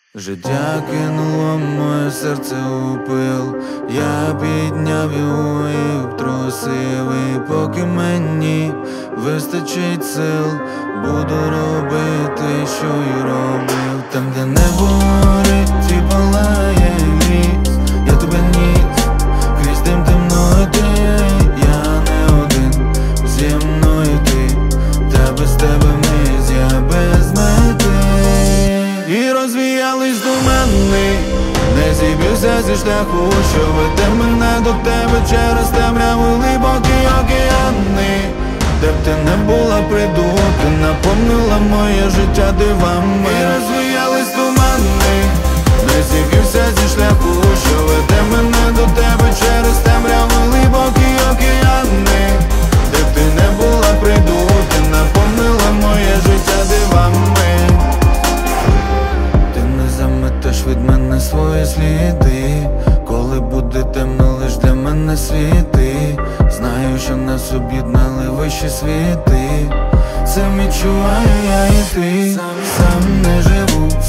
Життя кинуло моє серце у пил, я підняв його і обтрусив. І поки мені вистачить сил, буду робити, що й робив. Там, де небо горить і палає ліс, я тебе ніс, крізь дим темноти. Я не один, зі мною ти, та без тебе мись, я без мети. І розвіялись тумани, не зіб'юся зі шляху, що веде мене до тебе через темряву глибокі океани. Де б ти не була, прийду, ти наповнила моє життя дивами. І розвіялись тумани, не зіб'юся зі шляху, що веде мене до тебе через темряву глибокі океани. Де б ти не була, прийду, ти наповнила моє життя дивами. Заметеш від мене свої сліди, коли буде темно, лиш для мене світи. Знаю, що нас об'єднали вищі світи, це відчуваю я і ти. Сам не живу,